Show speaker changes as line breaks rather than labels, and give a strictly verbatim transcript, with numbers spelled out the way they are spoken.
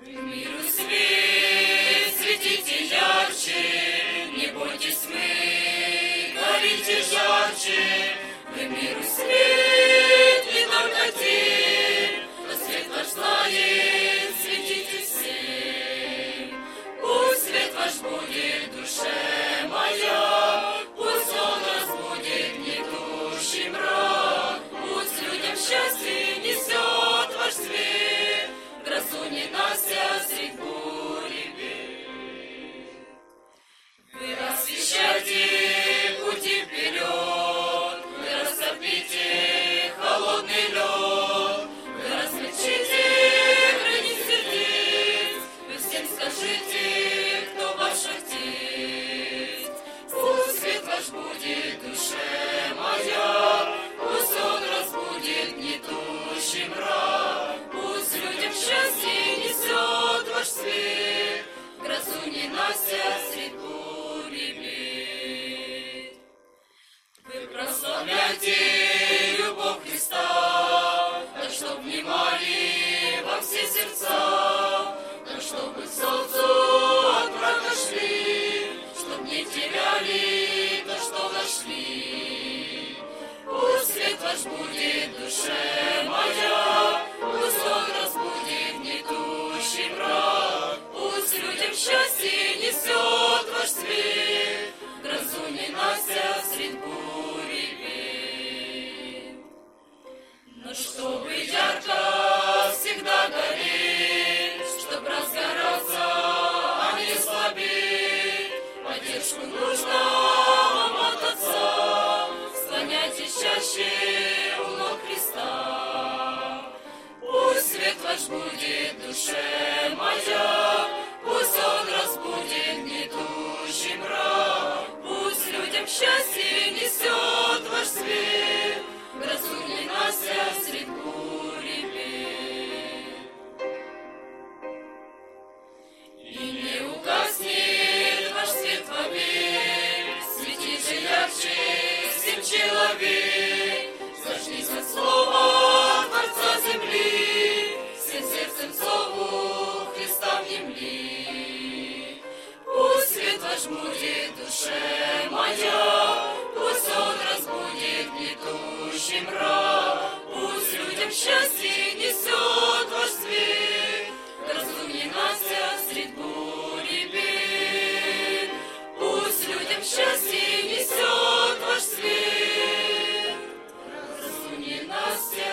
Миру свет, светите ярче, не бойтесь мы, горите жарче. Вы миру свет, не только те, кто свет ваш знает, светите все. Пусть свет ваш будет в душе моя, пусть он разбудит гнетущий мрак, пусть людям счастье несет ваш свет, грозу ненася средь бури бед. Вы освещайте пути вперед, вы растопите холодный лед, вы размягчите границ сердец, вы всем скажите, кто ваш отец. Пусть свет ваш будет в душе моя, пусть он разбудит гнетущий мрак, пусть людям счастье несет ваш свет, грозу ненася средь бури бед. Вы прославляйте любовь Христа, так чтоб внимали во все сердца, так чтобы к солнцу от мрака шли, чтоб не теряли то, что нашли. Пусть свет ваш будет в душе моя, пусть он разбудит гнетущий мрак, пусть людям счастье несет ваш свет, грозу ненася средь бури бед. Но чтобы ярко всегда гореть, чтоб разгораться, а не слабеть, поддержку нужно вам от Отца, склоняйтесь чаще у ног Христа. Пусть свет ваш будет в душе моя, пусть он разбудит гнетущий мрак, пусть людям счастье несет ваш свет, грозу ненася средь бури бед. И не угаснет ваш свет вовек, свети же ярче всем человек, зажгись от слова Творца земли, всем сердцем зову Христа внемли. Пусть свет ваш будет в душе моя, пусть он разбудит гнетущий мрак, пусть людям счастье несет ваш свет, грозу ненася средь бури бед. Пусть людям счастье несет ваш свет, грозу ненася